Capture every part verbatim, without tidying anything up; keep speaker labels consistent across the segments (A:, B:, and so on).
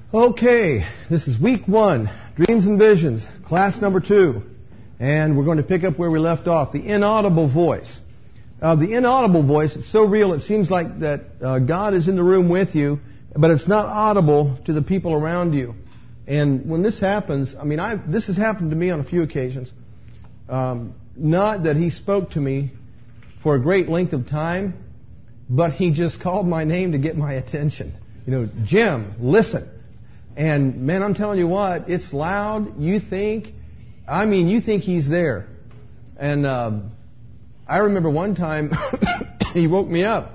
A: Okay, this is week one, Dreams and Visions, class number two. And we're going to pick up where we left off, the inaudible voice. Uh, the inaudible voice, it's so real, it seems like that uh, God is in the room with you, but it's not audible to the people around you. And when this happens, I mean, I this has happened to me on a few occasions. Um, not that He spoke to me for a great length of time, but He just called my name to get my attention. You know, Jim, listen. And man, I'm telling you what, it's loud. You think, I mean, you think He's there. And um, I remember one time He woke me up.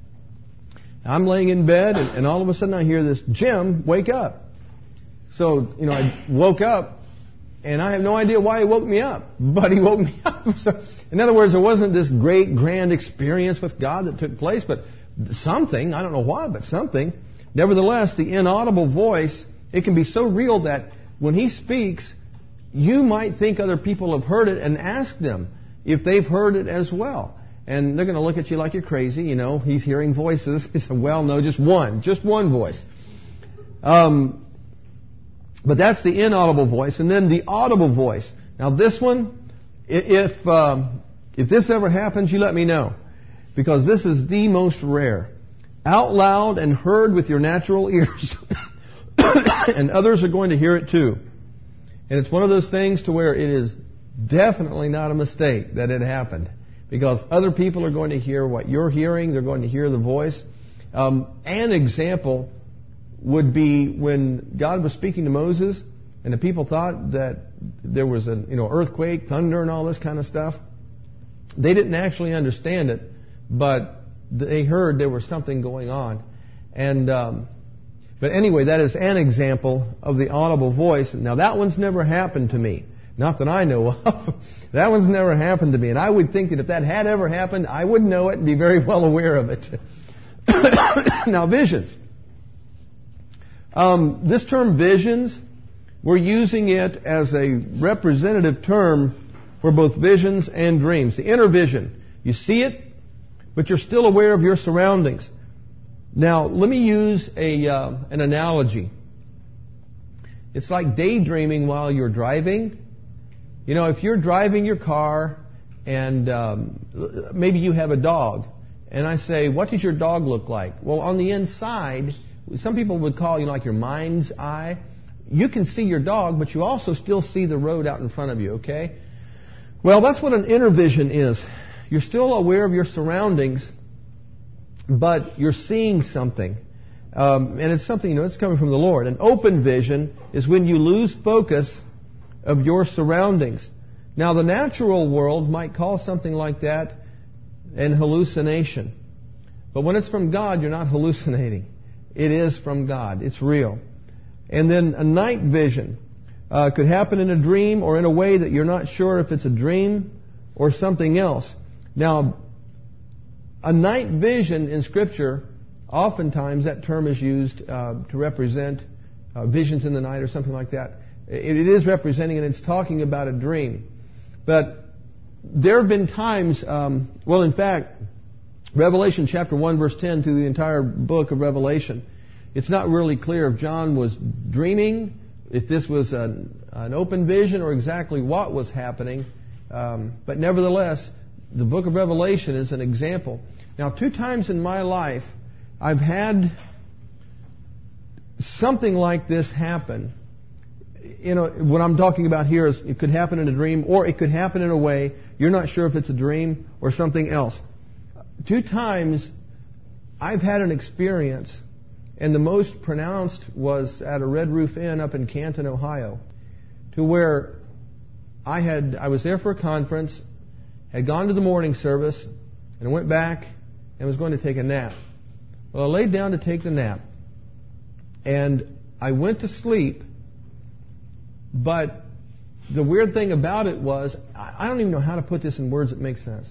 A: I'm laying in bed, and, and all of a sudden I hear this, Jim, wake up. So, you know, I woke up, and I have no idea why He woke me up, but He woke me up. So, in other words, there wasn't this great, grand experience with God that took place, but something, I don't know why, but something. Nevertheless, the inaudible voice, it can be so real that when He speaks, you might think other people have heard it and ask them if they've heard it as well. And they're going to look at you like you're crazy. You know, He's hearing voices. He said, well, no, just one. Just one voice. Um, but that's the inaudible voice. And then the audible voice. Now this one, if, um, if this ever happens, you let me know. Because this is the most rare. Out loud and heard with your natural ears. And others are going to hear it too. And it's one of those things to where it is definitely not a mistake that it happened. Because other people are going to hear what you're hearing. They're going to hear the voice. Um, an example would be when God was speaking to Moses, and the people thought that there was a you know earthquake, thunder, and all this kind of stuff. They didn't actually understand it, but they heard there was something going on. And um, but anyway, that is an example of the audible voice. Now that one's never happened to me. Not that I know of. That one's never happened to me. And I would think that if that had ever happened, I would know it and be very well aware of it. Now, visions. Um, this term visions, we're using it as a representative term for both visions and dreams. The inner vision. You see it, but you're still aware of your surroundings. Now, let me use a uh, an analogy. It's like daydreaming while you're driving. You know, if you're driving your car and um, maybe you have a dog, and I say, what does your dog look like? Well, on the inside, some people would call, you know, like your mind's eye. You can see your dog, but you also still see the road out in front of you, okay? Well, that's what an inner vision is. You're still aware of your surroundings, but you're seeing something. Um, and it's something, you know, it's coming from the Lord. An open vision is when you lose focus of your surroundings. Now, the natural world might call something like that an hallucination. But when it's from God, you're not hallucinating. It is from God. It's real. And then a night vision uh, could happen in a dream or in a way that you're not sure if it's a dream or something else. Now, a night vision in Scripture, oftentimes that term is used uh, to represent uh, visions in the night or something like that. It, it is representing, and it's talking about a dream. But there have been times, um, well, in fact, Revelation chapter one, verse ten, through the entire book of Revelation, it's not really clear if John was dreaming, if this was an, an open vision, or exactly what was happening. Um, but nevertheless, the book of Revelation is an example. Now, two times in my life, I've had something like this happen. You know, what I'm talking about here is it could happen in a dream, or it could happen in a way you're not sure if it's a dream or something else. Two times I've had an experience, and the most pronounced was at a Red Roof Inn up in Canton, Ohio, to where I had I was there for a conference, had gone to the morning service, and went back and was going to take a nap. Well, I laid down to take the nap, and I went to sleep, but the weird thing about it was, I don't even know how to put this in words that make sense.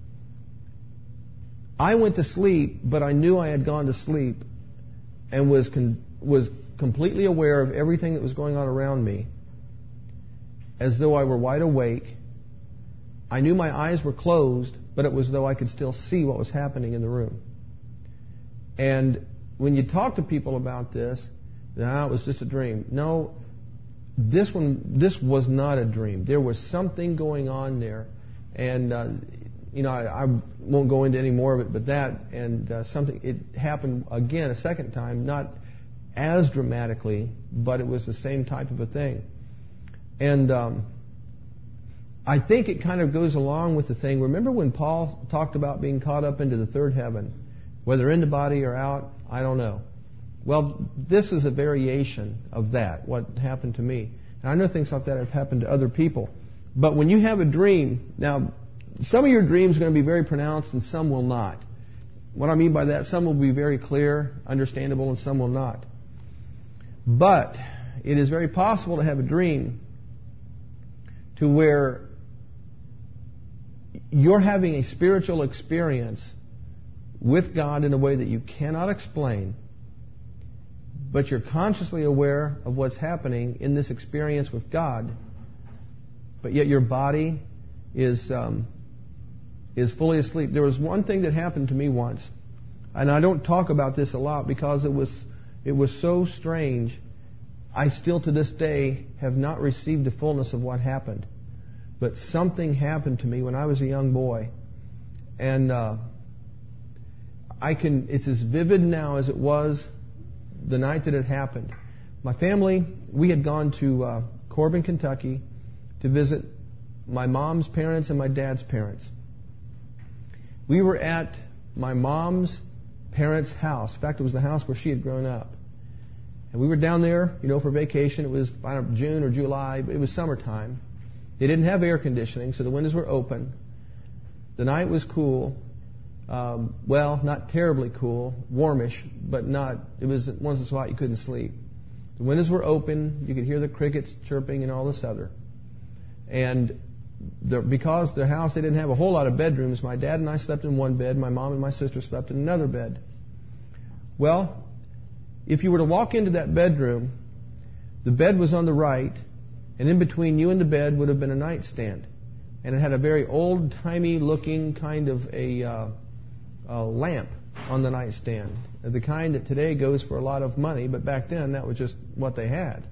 A: I went to sleep, but I knew I had gone to sleep and was con- was completely aware of everything that was going on around me, as though I were wide awake. I knew my eyes were closed, but it was as though I could still see what was happening in the room. And when you talk to people about this, No, it was just a dream. No, this one, this was not a dream. There was something going on there, and uh, you know, I, I won't go into any more of it, but that and uh, something. It happened again a second time, not as dramatically, but it was the same type of a thing, and um, I think it kind of goes along with the thing. Remember when Paul talked about being caught up into the third heaven, whether in the body or out? I don't know. Well, this is a variation of that, what happened to me. And I know things like that have happened to other people. But when you have a dream, now, some of your dreams are going to be very pronounced and some will not. What I mean by that, some will be very clear, understandable, and some will not. But it is very possible to have a dream to where you're having a spiritual experience with God in a way that you cannot explain, but you're consciously aware of what's happening in this experience with God, but yet your body is um, is fully asleep. There was one thing that happened to me once, and I don't talk about this a lot because it was it was so strange. I still to this day have not received the fullness of what happened, but something happened to me when I was a young boy, and uh, I can. It's as vivid now as it was the night that it happened. My family, we had gone to uh, Corbin, Kentucky to visit my mom's parents and my dad's parents. We were at my mom's parents' house. In fact, it was the house where she had grown up. And we were down there, you know, for vacation. It was I don't know, June or July. It was summertime. They didn't have air conditioning, so the windows were open. The night was cool. Um, well, not terribly cool, warmish, but not, it was once in a while you couldn't sleep. The windows were open, you could hear the crickets chirping and all this other. And the, because their house, they didn't have a whole lot of bedrooms, my dad and I slept in one bed, my mom and my sister slept in another bed. Well, if you were to walk into that bedroom, the bed was on the right, and in between you and the bed would have been a nightstand. And it had a very old-timey looking kind of a... Uh, a lamp on the nightstand, the kind that today goes for a lot of money, but back then that was just what they had.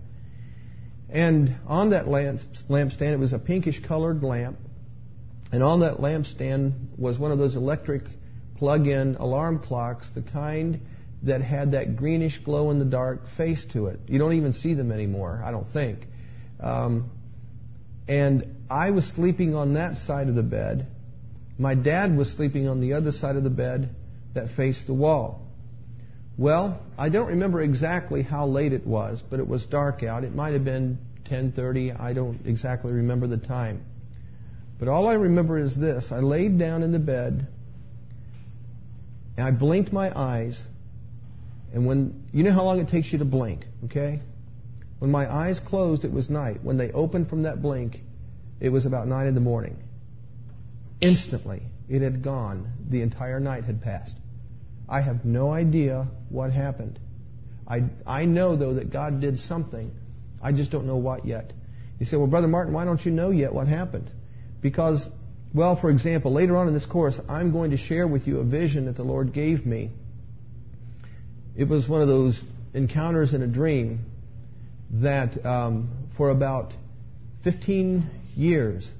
A: And on that lamp, lampstand, it was a pinkish colored lamp, and on that lampstand was one of those electric plug-in alarm clocks, the kind that had that greenish glow-in-the-dark face to it. You don't even see them anymore, I don't think. Um, and I was sleeping on that side of the bed. My dad was sleeping on the other side of the bed that faced the wall. Well, I don't remember exactly how late it was, but it was dark out. It might have been ten thirty. I don't exactly remember the time. But all I remember is this. I laid down in the bed, and I blinked my eyes. And when, you know how long it takes you to blink, okay? When my eyes closed, it was night. When they opened from that blink, it was about nine in the morning. Instantly, it had gone. The entire night had passed. I have no idea what happened. I, I know, though, that God did something. I just don't know what yet. You say, well, Brother Martin, why don't you know yet what happened? Because, well, for example, later on in this course, I'm going to share with you a vision that the Lord gave me. It was one of those encounters in a dream that um, for about fifteen years,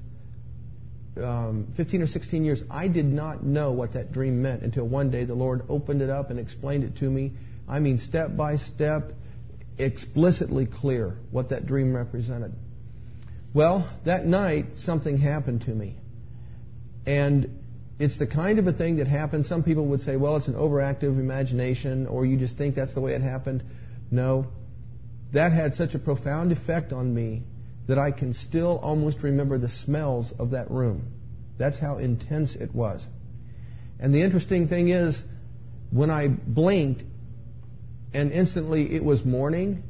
A: Um, fifteen or sixteen years, I did not know what that dream meant until one day the Lord opened it up and explained it to me. I mean, step by step, explicitly clear what that dream represented. Well, that night, something happened to me. And it's the kind of a thing that happens. Some people would say, well, it's an overactive imagination, or you just think that's the way it happened. No, that had such a profound effect on me that I can still almost remember the smells of that room. That's how intense it was. And the interesting thing is, when I blinked and instantly it was morning,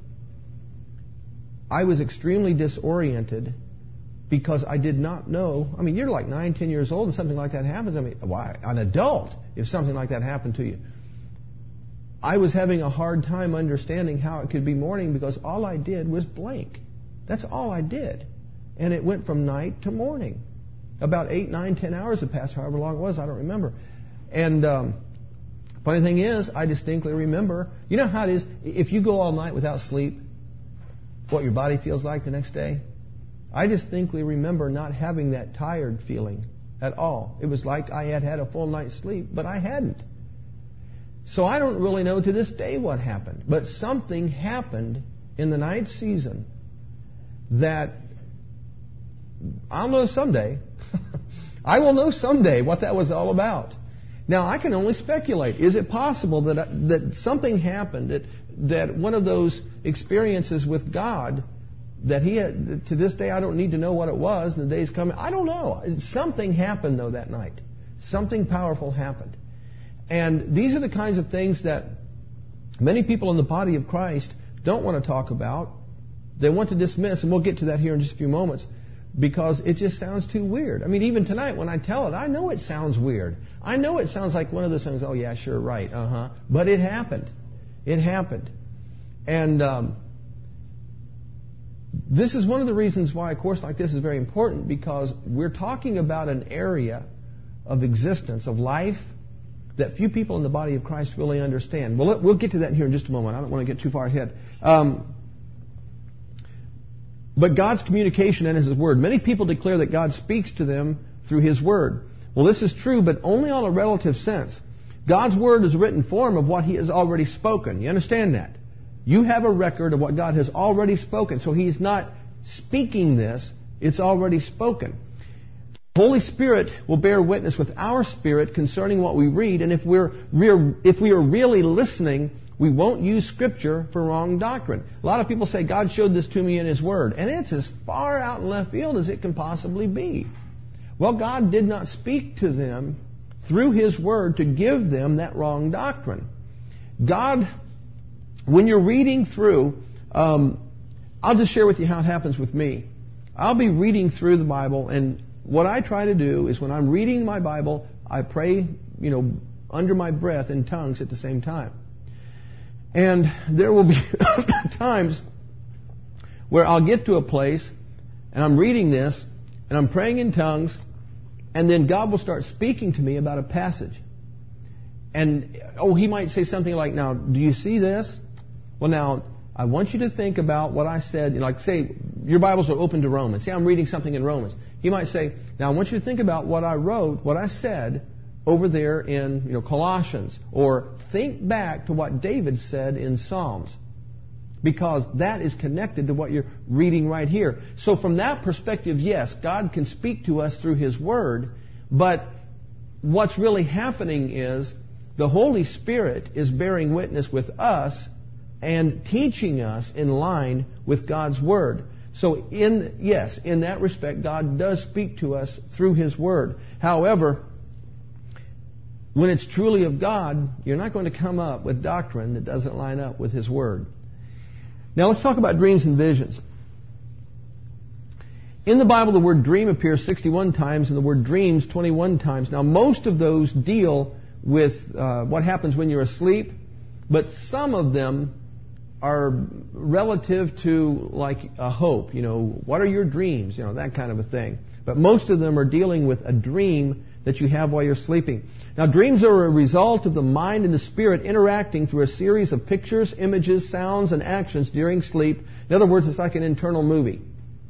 A: I was extremely disoriented because I did not know. I mean, you're like nine, ten years old and something like that happens. I mean, why? An adult, if something like that happened to you. I was having a hard time understanding how it could be morning because all I did was blink. That's all I did. And it went from night to morning. About eight, nine, ten hours had passed, however long it was, I don't remember. And um, Funny thing is, I distinctly remember, you know how it is, if you go all night without sleep, what your body feels like the next day? I distinctly remember not having that tired feeling at all. It was like I had had a full night's sleep, but I hadn't. So I don't really know to this day what happened. But something happened in the night season that I'll know someday. I will know someday what that was all about. Now, I can only speculate. Is it possible that that something happened, that, that one of those experiences with God, that he had, to this day I don't need to know what it was, and the day's coming. I don't know. Something happened, though, that night. Something powerful happened. And these are the kinds of things that many people in the body of Christ don't want to talk about. They want to dismiss, and we'll get to that here in just a few moments, because it just sounds too weird. I mean, even tonight when I tell it, I know it sounds weird. I know it sounds like one of those things, oh yeah, sure, right, uh-huh. But it happened. It happened. And um, this is one of the reasons why a course like this is very important, because we're talking about an area of existence, of life, that few people in the body of Christ really understand. Well, we'll get to that here in just a moment. I don't want to get too far ahead. Um, but God's communication and His Word. Many people declare that God speaks to them through His Word. Well, this is true, but only on a relative sense. God's Word is a written form of what He has already spoken. You understand that? You have a record of what God has already spoken. So He's not speaking this. It's already spoken. The Holy Spirit will bear witness with our spirit concerning what we read. And if we're, we're if we are really listening, we won't use Scripture for wrong doctrine. A lot of people say, God showed this to me in His Word. And it's as far out in left field as it can possibly be. Well, God did not speak to them through His Word to give them that wrong doctrine. God, when you're reading through, um, I'll just share with you how it happens with me. I'll be reading through the Bible, and what I try to do is when I'm reading my Bible, I pray, you know, under my breath in tongues at the same time. And there will be times where I'll get to a place and I'm reading this and I'm praying in tongues, and then God will start speaking to me about a passage. And, oh, He might say something like, now, do you see this? Well, now, I want you to think about what I said. Like, say, your Bibles are open to Romans. Say I'm reading something in Romans. He might say, now I want you to think about what I wrote, what I said over there in, you know, Colossians. Or think back to what David said in Psalms. Because that is connected to what you're reading right here. So from that perspective, yes, God can speak to us through His Word. But what's really happening is the Holy Spirit is bearing witness with us and teaching us in line with God's Word. So, in yes, in that respect, God does speak to us through His Word. However, when it's truly of God, you're not going to come up with doctrine that doesn't line up with His Word. Now, let's talk about dreams and visions. In the Bible, the word dream appears sixty-one times and the word dreams twenty-one times. Now, most of those deal with uh, what happens when you're asleep, but some of them are relative to like a hope. You know, what are your dreams? You know, that kind of a thing. But most of them are dealing with a dream that you have while you're sleeping. Now, dreams are a result of the mind and the spirit interacting through a series of pictures, images, sounds, and actions during sleep. In other words, it's like an internal movie.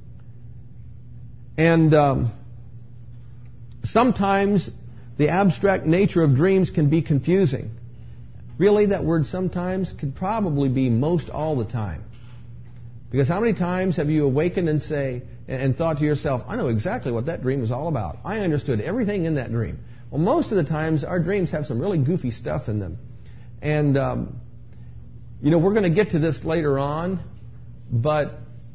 A: And um, sometimes the abstract nature of dreams can be confusing. Really, that word sometimes could probably be most all the time. Because how many times have you awakened and say and thought to yourself, I know exactly what that dream is all about. I understood everything in that dream. Well, most of the times our dreams have some really goofy stuff in them. And, um, you know, we're going to get to this later on, but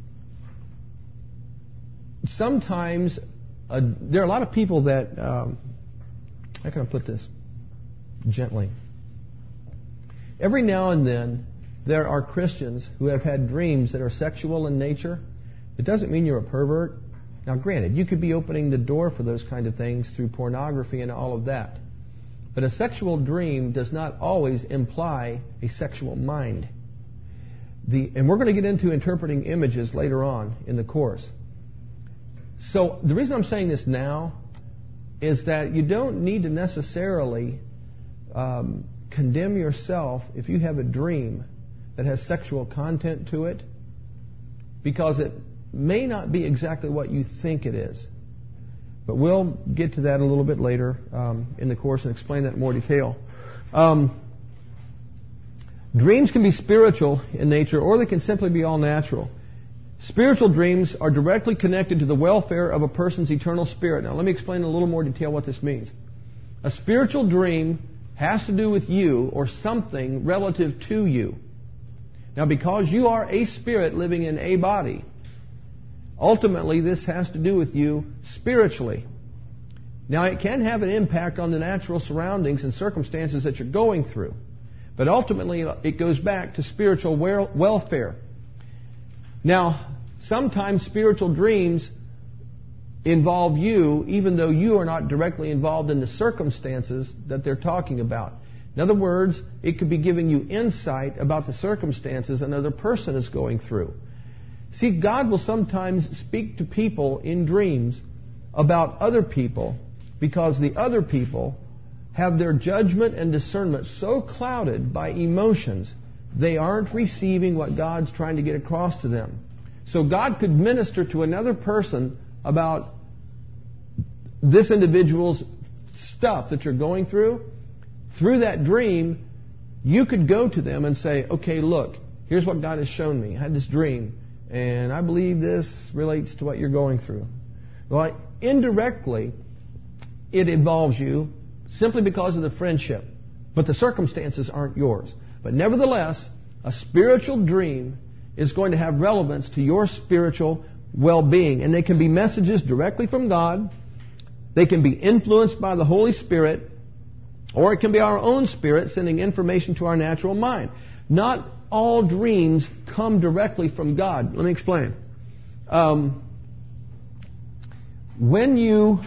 A: sometimes uh, there are a lot of people that, um, how can I put this gently? Every now and then, there are Christians who have had dreams that are sexual in nature. It doesn't mean you're a pervert. Now, granted, you could be opening the door for those kind of things through pornography and all of that. But a sexual dream does not always imply a sexual mind. The, and we're going to get into interpreting images later on in the course. So the reason I'm saying this now is that you don't need to necessarily um, condemn yourself if you have a dream that has sexual content to it, because it may not be exactly what you think it is. But we'll get to that a little bit later um, in the course and explain that in more detail. Um, dreams can be spiritual in nature, or they can simply be all natural. Spiritual dreams are directly connected to the welfare of a person's eternal spirit. Now, let me explain in a little more detail what this means. A spiritual dream has to do with you or something relative to you. Now, because you are a spirit living in a body, ultimately this has to do with you spiritually. Now, it can have an impact on the natural surroundings and circumstances that you're going through, but ultimately it goes back to spiritual welfare. Now, sometimes spiritual dreams involve you, even though you are not directly involved in the circumstances that they're talking about. In other words, it could be giving you insight about the circumstances another person is going through. See, God will sometimes speak to people in dreams about other people because the other people have their judgment and discernment so clouded by emotions, they aren't receiving what God's trying to get across to them. So God could minister to another person about this individual's stuff that you're going through. Through that dream, you could go to them and say, okay, look, here's what God has shown me. I had this dream, and I believe this relates to what you're going through. Well, indirectly, it involves you simply because of the friendship, but the circumstances aren't yours. But nevertheless, a spiritual dream is going to have relevance to your spiritual well-being. And they can be messages directly from God. They can be influenced by the Holy Spirit. Or it can be our own spirit sending information to our natural mind. Not all dreams come directly from God. Let me explain. Um, when you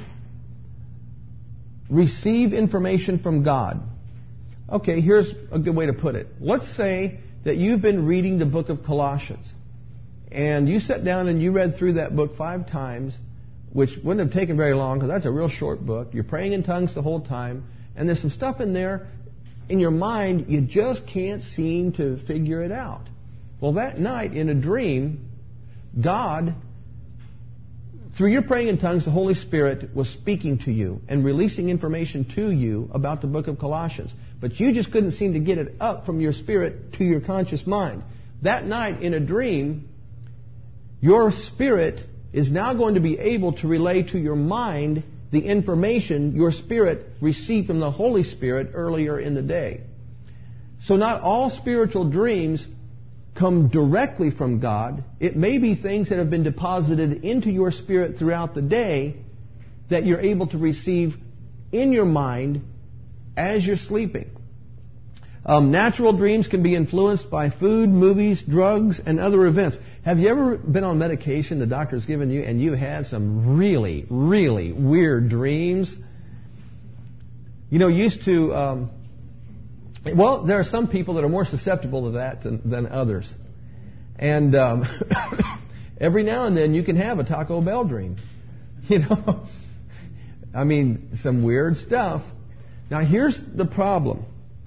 A: receive information from God, okay, here's a good way to put it. Let's say that you've been reading the book of Colossians, and you sat down and you read through that book five times, which wouldn't have taken very long because that's a real short book. You're praying in tongues the whole time, and there's some stuff in there in your mind you just can't seem to figure it out. Well, that night in a dream, God, through your praying in tongues, the Holy Spirit was speaking to you and releasing information to you about the book of Colossians. But you just couldn't seem to get it up from your spirit to your conscious mind. That night in a dream, your spirit is now going to be able to relay to your mind the information your spirit received from the Holy Spirit earlier in the day. So not all spiritual dreams come directly from God. It may be things that have been deposited into your spirit throughout the day that you're able to receive in your mind as you're sleeping. Um, natural dreams can be influenced by food, movies, drugs, and other events. Have you ever been on medication the doctor's given you and you had some really, really weird dreams? You know, used to, um, well, there are some people that are more susceptible to that than, than others. And um, every now and then you can have a Taco Bell dream. You know, I mean, some weird stuff. Now, here's the problem.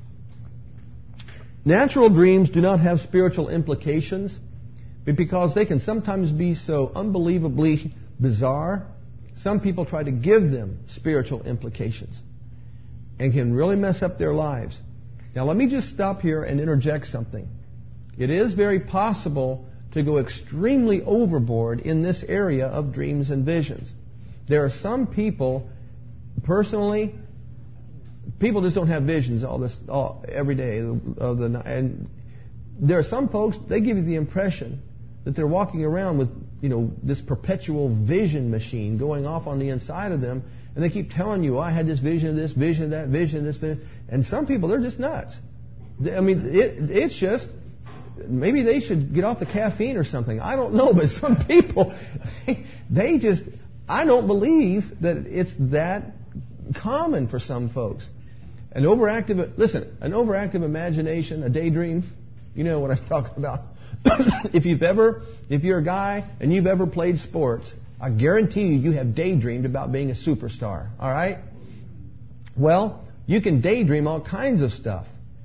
A: Natural dreams do not have spiritual implications, but because they can sometimes be so unbelievably bizarre, some people try to give them spiritual implications and can really mess up their lives. Now, let me just stop here and interject something. It is very possible to go extremely overboard in this area of dreams and visions. There are some people, personally, people just don't have visions all this all, every day of the night. And there are some folks, they give you the impression that they're walking around with, you know, this perpetual vision machine going off on the inside of them, and they keep telling you, oh, I had this vision of this, vision of that, vision of this, vision. And some people, they're just nuts. I mean, it, it's just, maybe they should get off the caffeine or something. I don't know, but some people, they, they just, I don't believe that it's that common for some folks. An overactive, listen, an overactive imagination, a daydream, you know what I'm talking about. If you've ever, if you're a guy and you've ever played sports, I guarantee you, you have daydreamed about being a superstar. All right? Well, you can daydream all kinds of stuff.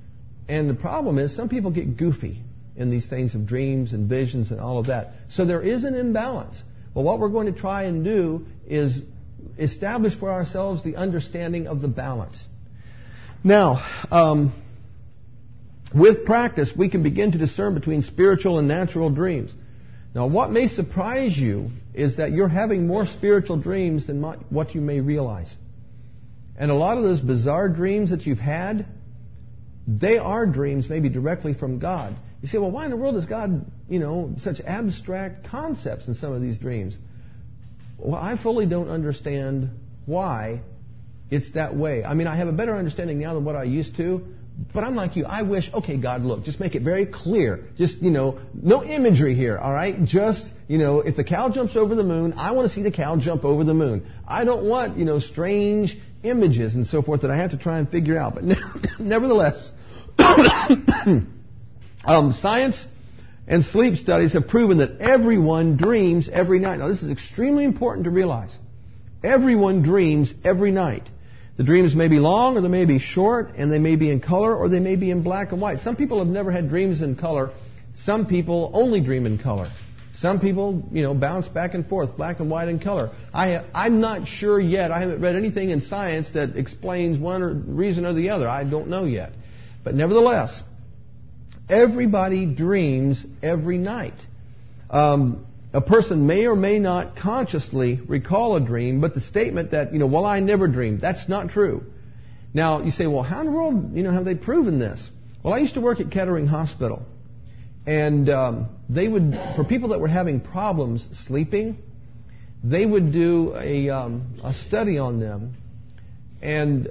A: And the problem is some people get goofy in these things of dreams and visions and all of that. So there is an imbalance. Well, what we're going to try and do is establish for ourselves the understanding of the balance. Now, um, with practice, we can begin to discern between spiritual and natural dreams. Now, what may surprise you is that you're having more spiritual dreams than what you may realize. And a lot of those bizarre dreams that you've had, they are dreams maybe directly from God. You say, well, why in the world is God, you know, such abstract concepts in some of these dreams? Well, I fully don't understand why it's that way. I mean, I have a better understanding now than what I used to, but I'm like you. I wish, okay, God, look, just make it very clear. Just, you know, no imagery here, all right? Just, you know, if the cow jumps over the moon, I want to see the cow jump over the moon. I don't want, you know, strange images and so forth that I have to try and figure out. But nevertheless, um, science and sleep studies have proven that everyone dreams every night. Now, this is extremely important to realize. Everyone dreams every night. The dreams may be long or they may be short, and they may be in color or they may be in black and white. Some people have never had dreams in color. Some people only dream in color. Some people, you know, bounce back and forth, black and white and color. I, I'm not sure yet. I haven't read anything in science that explains one or reason or the other. I don't know yet. But nevertheless, everybody dreams every night. Um, a person may or may not consciously recall a dream, but the statement that, you know, well, I never dreamed, that's not true. Now, you say, well, how in the world, you know, have they proven this? Well, I used to work at Kettering Hospital. And um, they would, for people that were having problems sleeping, they would do a, um, a study on them. And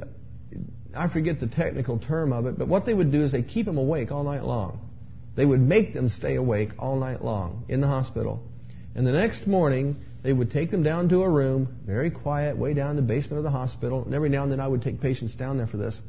A: I forget the technical term of it, but what they would do is they keep them awake all night long. They would make them stay awake all night long in the hospital. And the next morning, they would take them down to a room, very quiet, way down in the basement of the hospital. And every now and then I would take patients down there for this.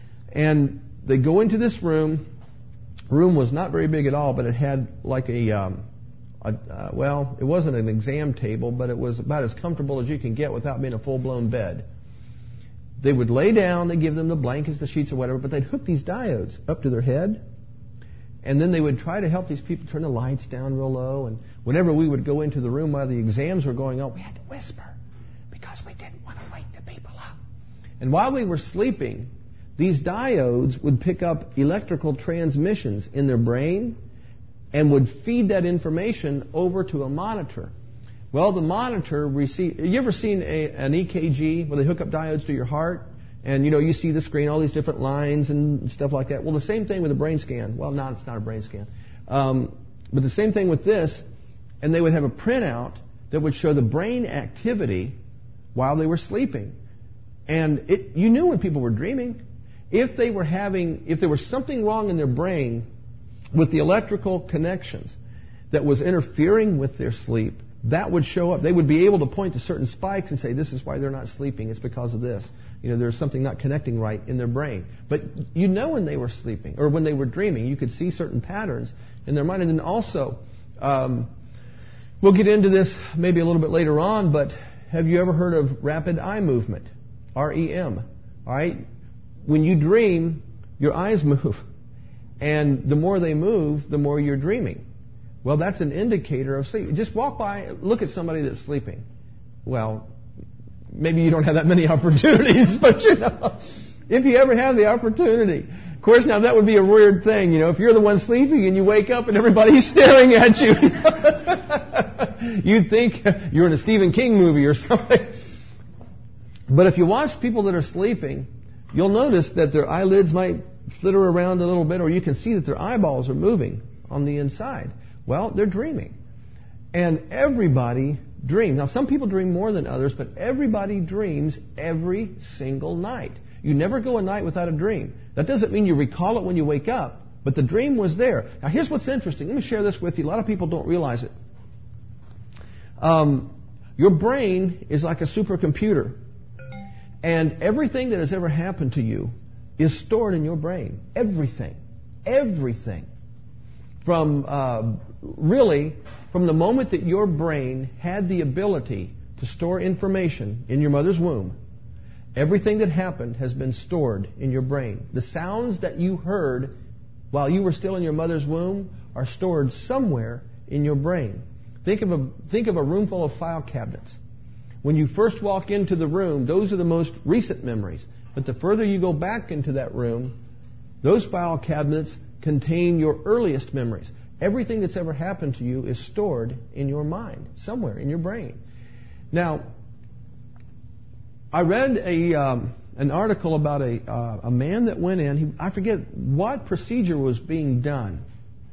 A: And they'd go into this room. Room was not very big at all, but it had like a, um, a uh, well, it wasn't an exam table, but it was about as comfortable as you can get without being a full-blown bed. They would lay down, they'd give them the blankets, the sheets, or whatever, but they'd hook these diodes up to their head, and then they would try to help these people turn the lights down real low, and whenever we would go into the room while the exams were going on, we had to whisper, because we didn't want to wake the people up. And while we were sleeping, these diodes would pick up electrical transmissions in their brain and would feed that information over to a monitor. Well, the monitor receive. You ever seen a, an E K G where they hook up diodes to your heart, and you know you see the screen, all these different lines and stuff like that? Well, the same thing with a brain scan. Well, no, it's not a brain scan, um, but the same thing with this. And they would have a printout that would show the brain activity while they were sleeping, and it, you knew when people were dreaming. If they were having, if there was something wrong in their brain with the electrical connections that was interfering with their sleep, that would show up. They would be able to point to certain spikes and say, this is why they're not sleeping. It's because of this. You know, there's something not connecting right in their brain. But you know when they were sleeping or when they were dreaming, you could see certain patterns in their mind. And then also, um, we'll get into this maybe a little bit later on, but have you ever heard of rapid eye movement? R E M. All right? When you dream, your eyes move. And the more they move, the more you're dreaming. Well, that's an indicator of sleep. Just walk by, look at somebody that's sleeping. Well, maybe you don't have that many opportunities, but you know, if you ever have the opportunity. Of course, now that would be a weird thing, you know, if you're the one sleeping and you wake up and everybody's staring at you. You'd think you're in a Stephen King movie or something. But if you watch people that are sleeping, you'll notice that their eyelids might flitter around a little bit, or you can see that their eyeballs are moving on the inside. Well, they're dreaming. And everybody dreams. Now, some people dream more than others, but everybody dreams every single night. You never go a night without a dream. That doesn't mean you recall it when you wake up, but the dream was there. Now, here's what's interesting. Let me share this with you. A lot of people don't realize it. Um, your brain is like a supercomputer. And everything that has ever happened to you is stored in your brain. Everything. Everything. From, uh, really, from the moment that your brain had the ability to store information in your mother's womb, everything that happened has been stored in your brain. The sounds that you heard while you were still in your mother's womb are stored somewhere in your brain. Think of a, think of a room full of file cabinets. When you first walk into the room, those are the most recent memories. But the further you go back into that room, those file cabinets contain your earliest memories. Everything that's ever happened to you is stored in your mind, somewhere in your brain. Now, I read a um, an article about a uh, a man that went in. He, I forget what procedure was being done,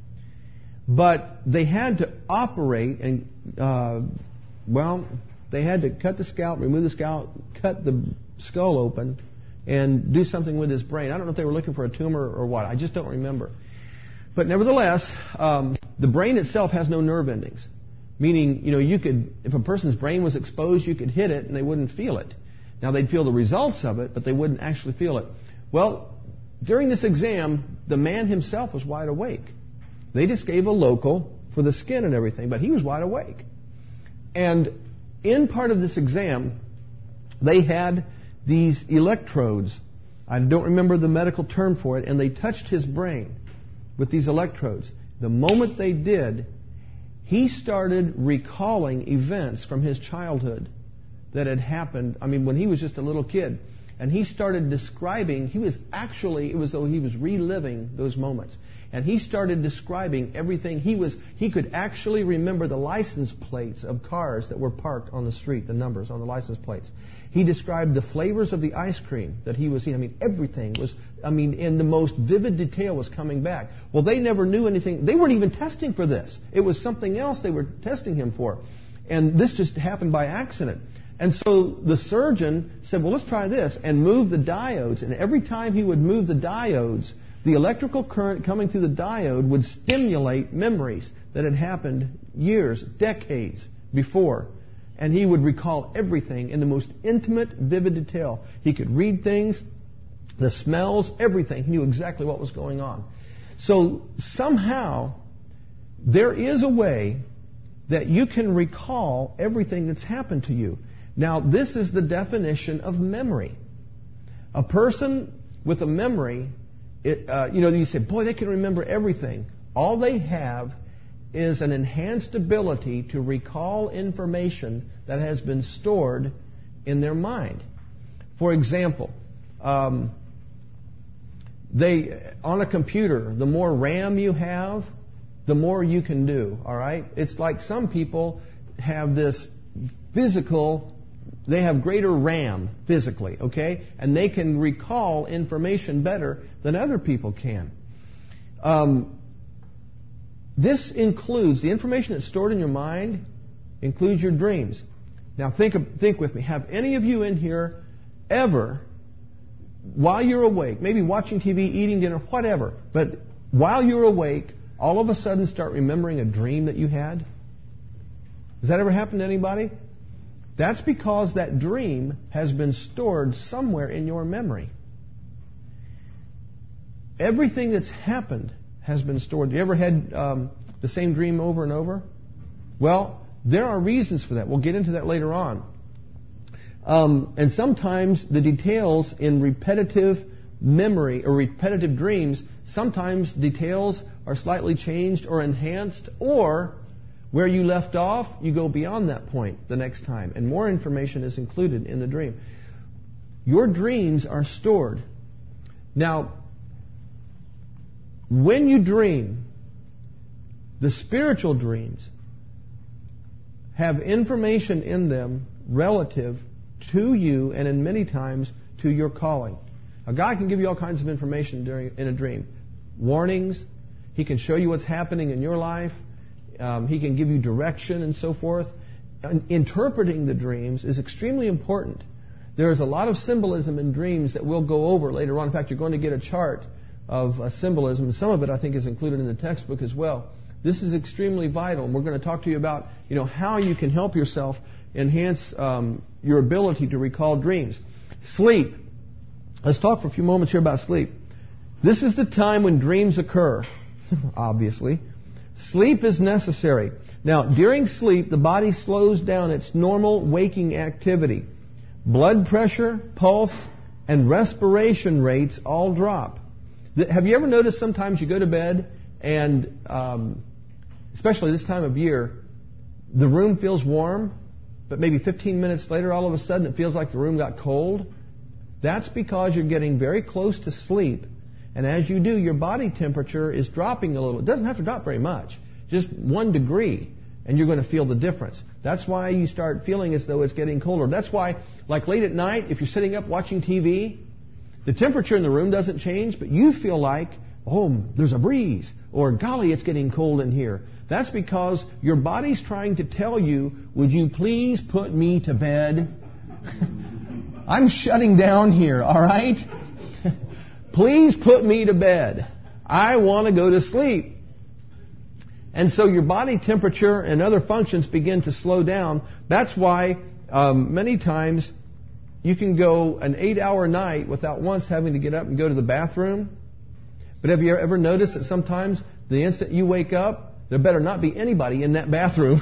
A: but they had to operate and uh, well, they had to cut the scalp, remove the scalp, cut the skull open, and do something with his brain. I don't know if they were looking for a tumor or what. I just don't remember. But nevertheless, um, the brain itself has no nerve endings. Meaning, you know, you could, if a person's brain was exposed, you could hit it and they wouldn't feel it. Now, they'd feel the results of it, but they wouldn't actually feel it. Well, during this exam, the man himself was wide awake. They just gave a local for the skin and everything, but he was wide awake. And in part of this exam, they had these electrodes. I don't remember the medical term for it, and they touched his brain with these electrodes. The moment they did, he started recalling events from his childhood that had happened, I mean, when he was just a little kid. And he started describing, he was actually, it was though he was reliving those moments. And he started describing everything. He was, he could actually remember the license plates of cars that were parked on the street, the numbers on the license plates. He described the flavors of the ice cream that he was eating. I mean, everything was, I mean, in the most vivid detail was coming back. Well, they never knew anything. They weren't even testing for this. It was something else they were testing him for. And this just happened by accident. And so the surgeon said, well, let's try this, and move the diodes. And every time he would move the diodes, the electrical current coming through the diode would stimulate memories that had happened years, decades before. And he would recall everything in the most intimate, vivid detail. He could read things, the smells, everything. He knew exactly what was going on. So somehow there is a way that you can recall everything that's happened to you. Now, this is the definition of memory. A person with a memory, it, uh, you know, you say, boy, they can remember everything. All they have is an enhanced ability to recall information that has been stored in their mind. For example, um, they on a computer, the more RAM you have, the more you can do. All right? It's like some people have this physical, they have greater RAM physically, okay? And they can recall information better than other people can. Um, This includes, the information that's stored in your mind includes your dreams. Now think of, think with me. Have any of you in here ever, while you're awake, maybe watching T V, eating dinner, whatever, but while you're awake, all of a sudden start remembering a dream that you had? Has that ever happened to anybody? That's because that dream has been stored somewhere in your memory. Everything that's happened has been stored. You ever had um, the same dream over and over? Well, there are reasons for that. We'll get into that later on. Um, and sometimes the details in repetitive memory or repetitive dreams, sometimes details are slightly changed or enhanced, or where you left off, you go beyond that point the next time, and more information is included in the dream. Your dreams are stored. Now, when you dream, the spiritual dreams have information in them relative to you and in many times to your calling. A guy can give you all kinds of information during in a dream. Warnings. He can show you what's happening in your life. Um, he can give you direction and so forth. And interpreting the dreams is extremely important. There is a lot of symbolism in dreams that we'll go over later on. In fact, you're going to get a chart of uh, symbolism. Some of it, I think, is included in the textbook as well. This is extremely vital, and we're going to talk to you about, you know, how you can help yourself enhance um, your ability to recall dreams. Sleep. Let's talk for a few moments here about sleep. This is the time when dreams occur, obviously. Sleep is necessary. Now, during sleep, the body slows down its normal waking activity. Blood pressure, pulse, and respiration rates all drop. The, have you ever noticed sometimes you go to bed and, um, especially this time of year, the room feels warm, but maybe fifteen minutes later, all of a sudden, it feels like the room got cold? That's because you're getting very close to sleep. And as you do, your body temperature is dropping a little. It doesn't have to drop very much, just one degree, and you're going to feel the difference. That's why you start feeling as though it's getting colder. That's why, like late at night, if you're sitting up watching T V, the temperature in the room doesn't change, but you feel like, oh, there's a breeze, or golly, it's getting cold in here. That's because your body's trying to tell you, would you please put me to bed? I'm shutting down here, all right? Please put me to bed. I want to go to sleep. And so your body temperature and other functions begin to slow down. That's why um, many times you can go an eight-hour night without once having to get up and go to the bathroom. But have you ever noticed that sometimes the instant you wake up, there better not be anybody in that bathroom?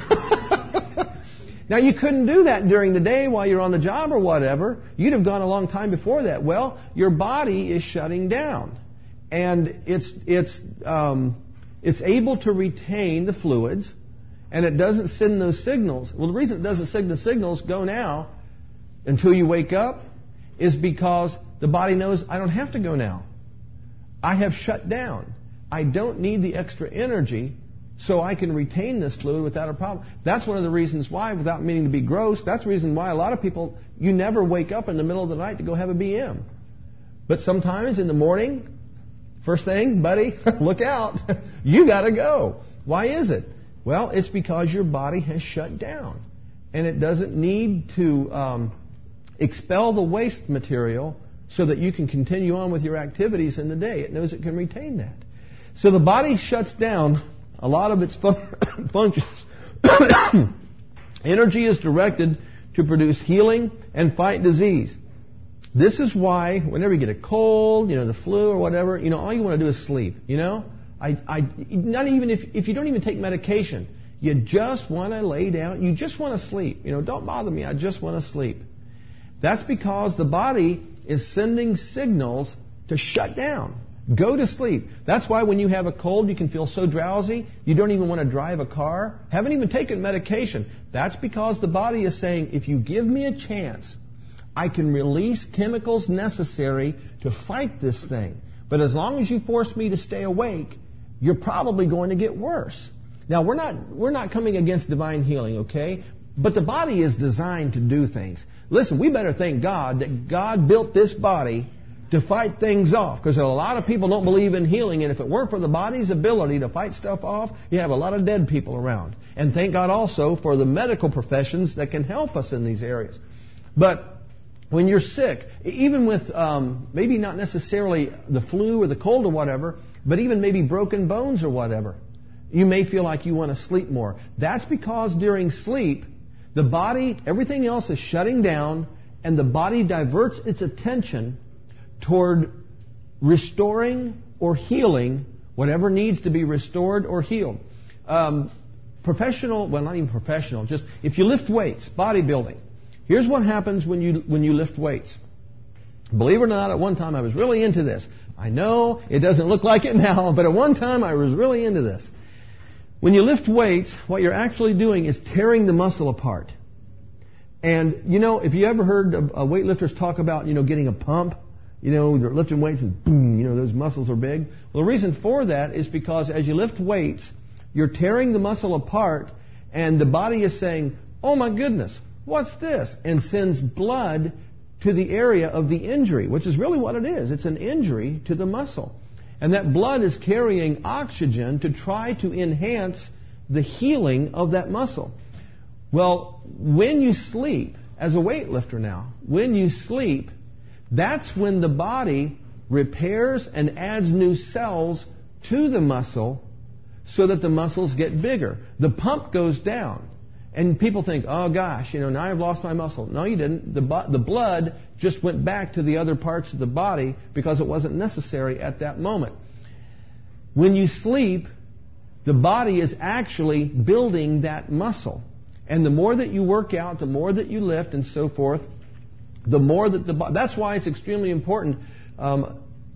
A: Now, you couldn't do that during the day while you're on the job or whatever. You'd have gone a long time before that. Well, your body is shutting down. And it's, it's, um, it's able to retain the fluids, and it doesn't send those signals. Well, the reason it doesn't send the signals, go now, until you wake up, is because the body knows, I don't have to go now. I have shut down. I don't need the extra energy, so I can retain this fluid without a problem. That's one of the reasons why, without meaning to be gross, that's the reason why a lot of people, you never wake up in the middle of the night to go have a B M. But sometimes in the morning, first thing, buddy, look out. You got to go. Why is it? Well, it's because your body has shut down. And it doesn't need to um, expel the waste material so that you can continue on with your activities in the day. It knows it can retain that. So the body shuts down a lot of its fun- functions. Energy is directed to produce healing and fight disease. This is why whenever you get a cold, you know, the flu or whatever, you know, all you want to do is sleep, you know? I, I, not even if, if you don't even take medication, you just want to lay down, you just want to sleep. You know, don't bother me, I just want to sleep. That's because the body is sending signals to shut down. Go to sleep. That's why when you have a cold, you can feel so drowsy, you don't even want to drive a car. Haven't even taken medication. That's because the body is saying, if you give me a chance, I can release chemicals necessary to fight this thing. But as long as you force me to stay awake, you're probably going to get worse. Now, we're not, we're not coming against divine healing, okay? But the body is designed to do things. Listen, we better thank God that God built this body to fight things off, because a lot of people don't believe in healing, and if it weren't for the body's ability to fight stuff off, you have a lot of dead people around. And thank God also for the medical professions that can help us in these areas. But when you're sick, even with um, maybe not necessarily the flu or the cold or whatever, but even maybe broken bones or whatever, you may feel like you want to sleep more. That's because during sleep, the body, everything else is shutting down, and the body diverts its attention toward restoring or healing whatever needs to be restored or healed. Um, professional, well, not even professional, just if you lift weights, bodybuilding. Here's what happens when you when you lift weights. Believe it or not, at one time I was really into this. I know it doesn't look like it now, but at one time I was really into this. When you lift weights, what you're actually doing is tearing the muscle apart. And, you know, if you ever heard of, uh, weightlifters talk about, you know, getting a pump, you know, they're lifting weights and boom, you know, those muscles are big. Well, the reason for that is because as you lift weights, you're tearing the muscle apart, and the body is saying, oh my goodness, what's this? And sends blood to the area of the injury, which is really what it is. It's an injury to the muscle. And that blood is carrying oxygen to try to enhance the healing of that muscle. Well, when you sleep, as a weightlifter now, when you sleep, that's when the body repairs and adds new cells to the muscle so that the muscles get bigger. The pump goes down. And people think, oh gosh, you know, now I've lost my muscle. No, you didn't. The, bu- the blood just went back to the other parts of the body because it wasn't necessary at that moment. When you sleep, the body is actually building that muscle. And the more that you work out, the more that you lift and so forth, the more that the body... That's why it's extremely important. Um,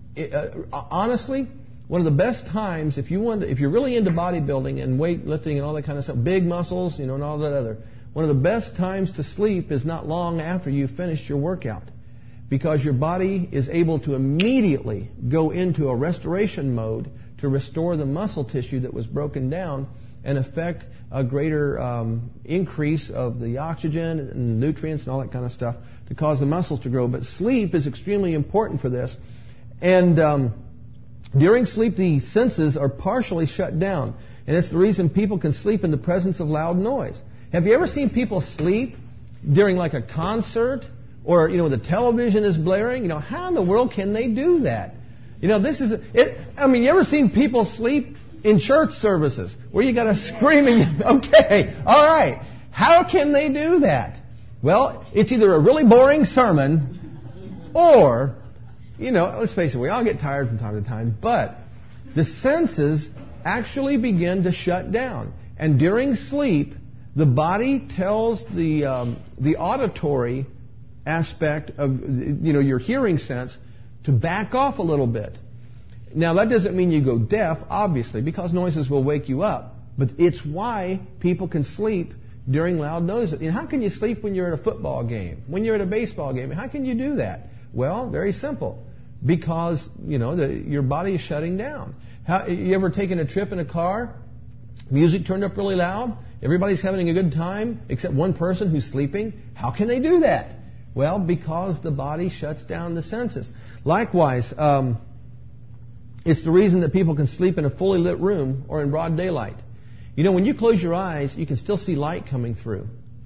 A: it, uh, honestly, one of the best times, if you want, to, if you're really into bodybuilding and weightlifting and all that kind of stuff, big muscles, you know, and all that other, one of the best times to sleep is not long after you've finished your workout, because your body is able to immediately go into a restoration mode to restore the muscle tissue that was broken down and affect a greater um, increase of the oxygen and nutrients and all that kind of stuff to cause the muscles to grow. But sleep is extremely important for this. And um, during sleep, the senses are partially shut down. And it's the reason people can sleep in the presence of loud noise. Have you ever seen people sleep during like a concert or, you know, the television is blaring? You know, how in the world can they do that? You know, this is, it. I mean, you ever seen people sleep in church services where you got a screaming, okay, all right, how can they do that? Well, it's either a really boring sermon or, you know, let's face it, we all get tired from time to time, but the senses actually begin to shut down. And during sleep, the body tells the um, the auditory aspect of, you know, your hearing sense to back off a little bit. Now, that doesn't mean you go deaf, obviously, because noises will wake you up. But it's why people can sleep during loud noises. You know, how can you sleep when you're at a football game, when you're at a baseball game? How can you do that? Well, very simple. Because, you know, the, your body is shutting down. How, you ever taken a trip in a car? Music turned up really loud? Everybody's having a good time except one person who's sleeping? How can they do that? Well, because the body shuts down the senses. Likewise, um, it's the reason that people can sleep in a fully lit room or in broad daylight. You know, when you close your eyes, you can still see light coming through.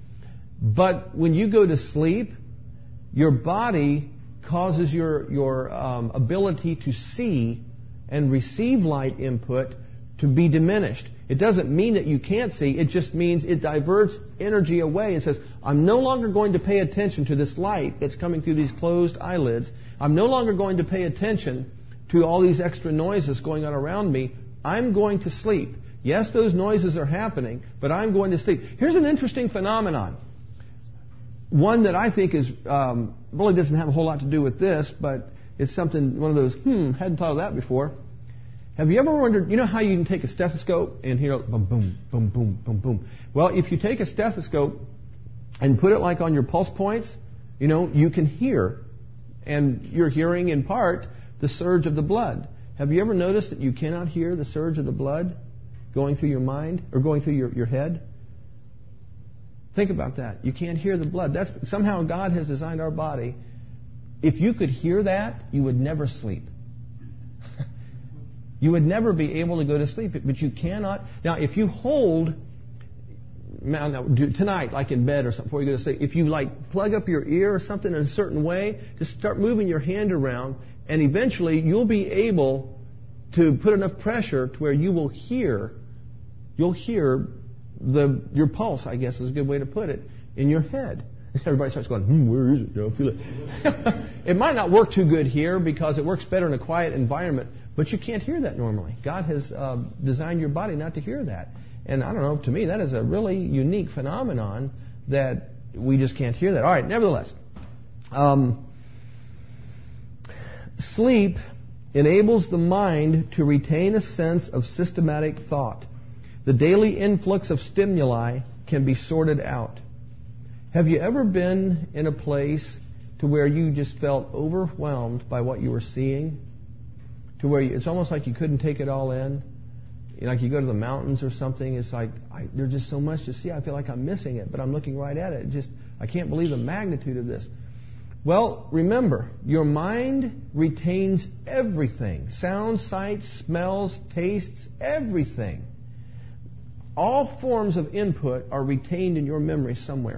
A: But when you go to sleep, your body causes your, your um, ability to see and receive light input to be diminished. It doesn't mean that you can't see. It just means it diverts energy away and says, I'm no longer going to pay attention to this light that's coming through these closed eyelids. I'm no longer going to pay attention to all these extra noises going on around me. I'm going to sleep. Yes, those noises are happening, but I'm going to sleep. Here's an interesting phenomenon. One that I think is um, really doesn't have a whole lot to do with this, but it's something, one of those, hmm, hadn't thought of that before. Have you ever wondered, you know how you can take a stethoscope and hear boom, boom, boom, boom, boom, boom? Well, if you take a stethoscope and put it like on your pulse points, you know, you can hear, and you're hearing in part the surge of the blood. Have you ever noticed that you cannot hear the surge of the blood going through your mind or going through your, your head? Think about that. You can't hear the blood. That's somehow God has designed our body. If you could hear that, you would never sleep. You would never be able to go to sleep, but you cannot. Now, if you hold, now, now, tonight, like in bed or something, before you go to sleep, if you like plug up your ear or something in a certain way, just start moving your hand around, and eventually you'll be able to put enough pressure to where you will hear, you'll hear the your pulse, I guess is a good way to put it, in your head. Everybody starts going, hmm, where is it? I don't feel it. It might not work too good here because it works better in a quiet environment, but you can't hear that normally. God has uh, designed your body not to hear that. And I don't know, to me, that is a really unique phenomenon that we just can't hear that. All right, nevertheless, um, sleep enables the mind to retain a sense of systematic thought. The daily influx of stimuli can be sorted out. Have you ever been in a place to where you just felt overwhelmed by what you were seeing? To where you, it's almost like you couldn't take it all in? You know, like you go to the mountains or something, it's like, I, there's just so much to see, I feel like I'm missing it, but I'm looking right at it. it just, I can't believe the magnitude of this. Well, remember, your mind retains everything. Sounds, sights, smells, tastes, everything. All forms of input are retained in your memory somewhere.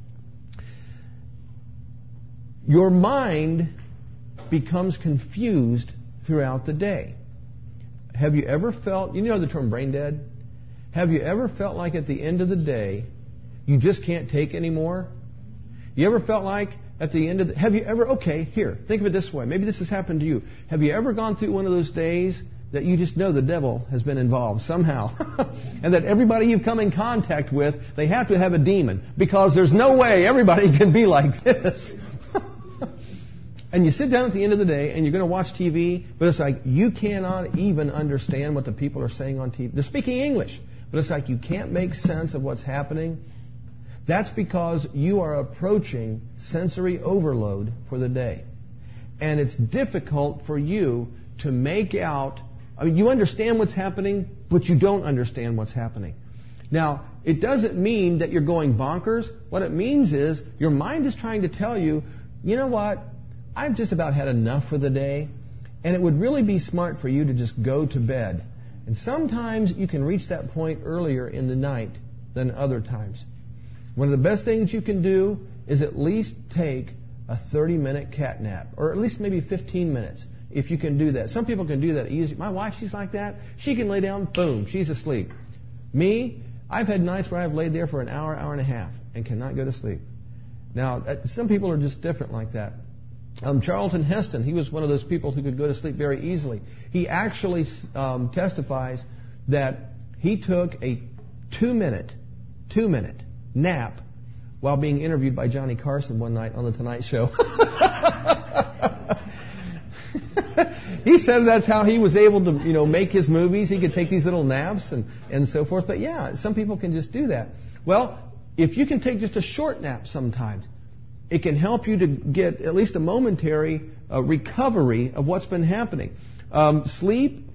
A: Your mind becomes confused throughout the day. Have you ever felt, you know the term brain dead? Have you ever felt like at the end of the day, you just can't take anymore? You ever felt like at the end of the, have you ever, okay, here, think of it this way. Maybe this has happened to you. Have you ever gone through one of those days that you just know the devil has been involved somehow? And that everybody you've come in contact with, they have to have a demon. Because there's no way everybody can be like this. And you sit down at the end of the day and you're going to watch T V, but it's like you cannot even understand what the people are saying on T V. They're speaking English, but it's like you can't make sense of what's happening. That's because you are approaching sensory overload for the day. And it's difficult for you to make out, I mean, you understand what's happening, but you don't understand what's happening. Now, it doesn't mean that you're going bonkers. What it means is your mind is trying to tell you, you know what, I've just about had enough for the day, and it would really be smart for you to just go to bed. And sometimes you can reach that point earlier in the night than other times. One of the best things you can do is at least take a thirty-minute cat nap, or at least maybe fifteen minutes, if you can do that. Some people can do that easy. My wife, she's like that. She can lay down, boom, she's asleep. Me, I've had nights where I've laid there for an hour, hour and a half, and cannot go to sleep. Now, some people are just different like that. Um, Charlton Heston, he was one of those people who could go to sleep very easily. He actually um, testifies that he took a two-minute, two-minute nap while being interviewed by Johnny Carson one night on The Tonight Show. He says that's how he was able to, you know, make his movies. He could take these little naps and, and so forth. But yeah, some people can just do that. Well, if you can take just a short nap sometimes, it can help you to get at least a momentary uh, recovery of what's been happening. Um, sleep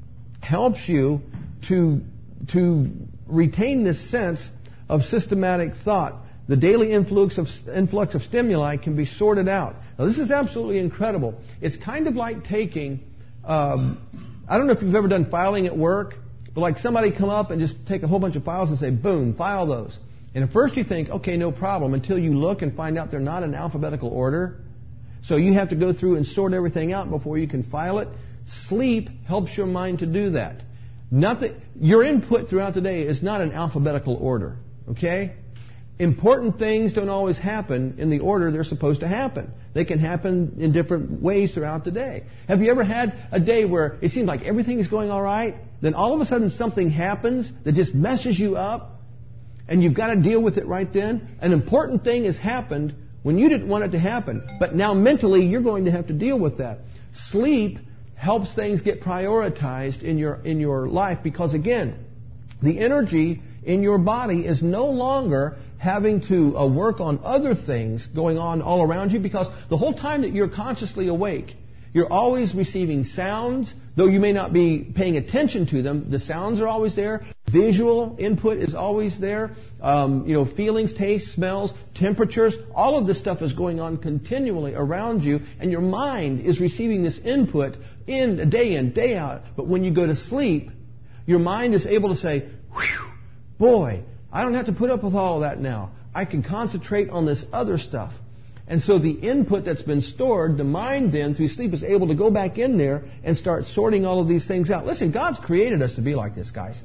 A: helps you to, to retain this sense of systematic thought. The daily influx of, influx of stimuli can be sorted out. Now, this is absolutely incredible. It's kind of like taking, um, I don't know if you've ever done filing at work, but like somebody come up and just take a whole bunch of files and say, boom, file those. And at first you think, okay, no problem, until you look and find out they're not in alphabetical order. So you have to go through and sort everything out before you can file it. Sleep helps your mind to do that. Nothing, your input throughout the day is not in alphabetical order, okay? Important things don't always happen in the order they're supposed to happen. They can happen in different ways throughout the day. Have you ever had a day where it seems like everything is going all right, then all of a sudden something happens that just messes you up, and you've got to deal with it right then? An important thing has happened when you didn't want it to happen, but now mentally you're going to have to deal with that. Sleep helps things get prioritized in your in your life because, again, the energy in your body is no longer having to uh, work on other things going on all around you, because the whole time that you're consciously awake, you're always receiving sounds. Though you may not be paying attention to them, the sounds are always there. Visual input is always there. Um, you know, feelings, tastes, smells, temperatures, all of this stuff is going on continually around you, and your mind is receiving this input in day in, day out. But when you go to sleep, your mind is able to say, whew, boy, I don't have to put up with all of that now. I can concentrate on this other stuff. And so the input that's been stored, the mind then, through sleep, is able to go back in there and start sorting all of these things out. Listen, God's created us to be like this, guys.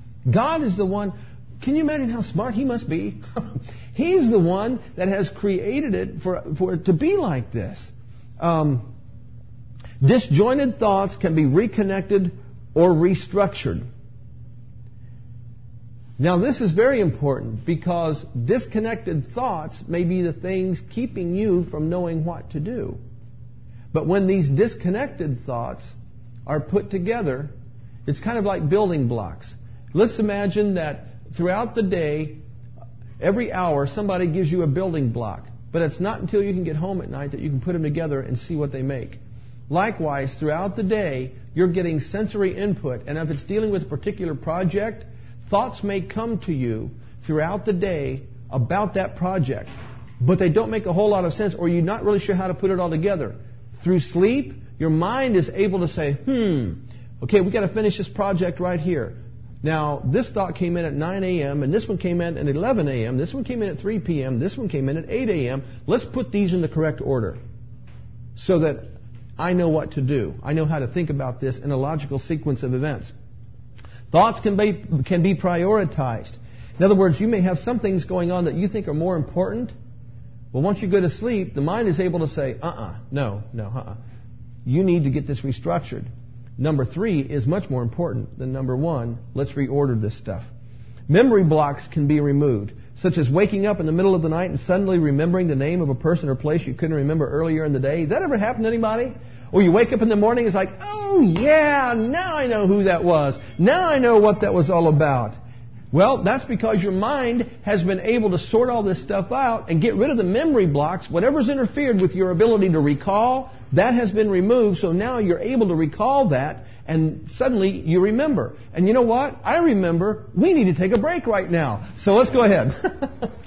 A: God is the one. Can you imagine how smart He must be? He's the one that has created it for, for it to be like this. Um, disjointed thoughts can be reconnected or restructured. Now, this is very important because disconnected thoughts may be the things keeping you from knowing what to do. But when these disconnected thoughts are put together, it's kind of like building blocks. Let's imagine that throughout the day, every hour, somebody gives you a building block. But it's not until you can get home at night that you can put them together and see what they make. Likewise, throughout the day, you're getting sensory input. And if it's dealing with a particular project, thoughts may come to you throughout the day about that project, but they don't make a whole lot of sense, or you're not really sure how to put it all together. Through sleep, your mind is able to say, hmm, okay, we've got to finish this project right here. Now, this thought came in at nine a.m., and this one came in at eleven a.m., this one came in at three p.m., this one came in at eight a.m. Let's put these in the correct order so that I know what to do. I know how to think about this in a logical sequence of events. Thoughts can be, can be prioritized. In other words, you may have some things going on that you think are more important. Well, once you go to sleep, the mind is able to say, uh-uh, no, no, uh-uh. You need to get this restructured. Number three is much more important than number one. Let's reorder this stuff. Memory blocks can be removed. such as waking up in the middle of the night and suddenly remembering the name of a person or place you couldn't remember earlier in the day? Did that ever happen to anybody? Or you wake up in the morning, it's like, oh yeah, now I know who that was. Now I know what that was all about. Well, that's because your mind has been able to sort all this stuff out and get rid of the memory blocks. Whatever's interfered with your ability to recall, that has been removed. So now you're able to recall that, and suddenly you remember. And you know what? I remember we need to take a break right now. So let's go ahead.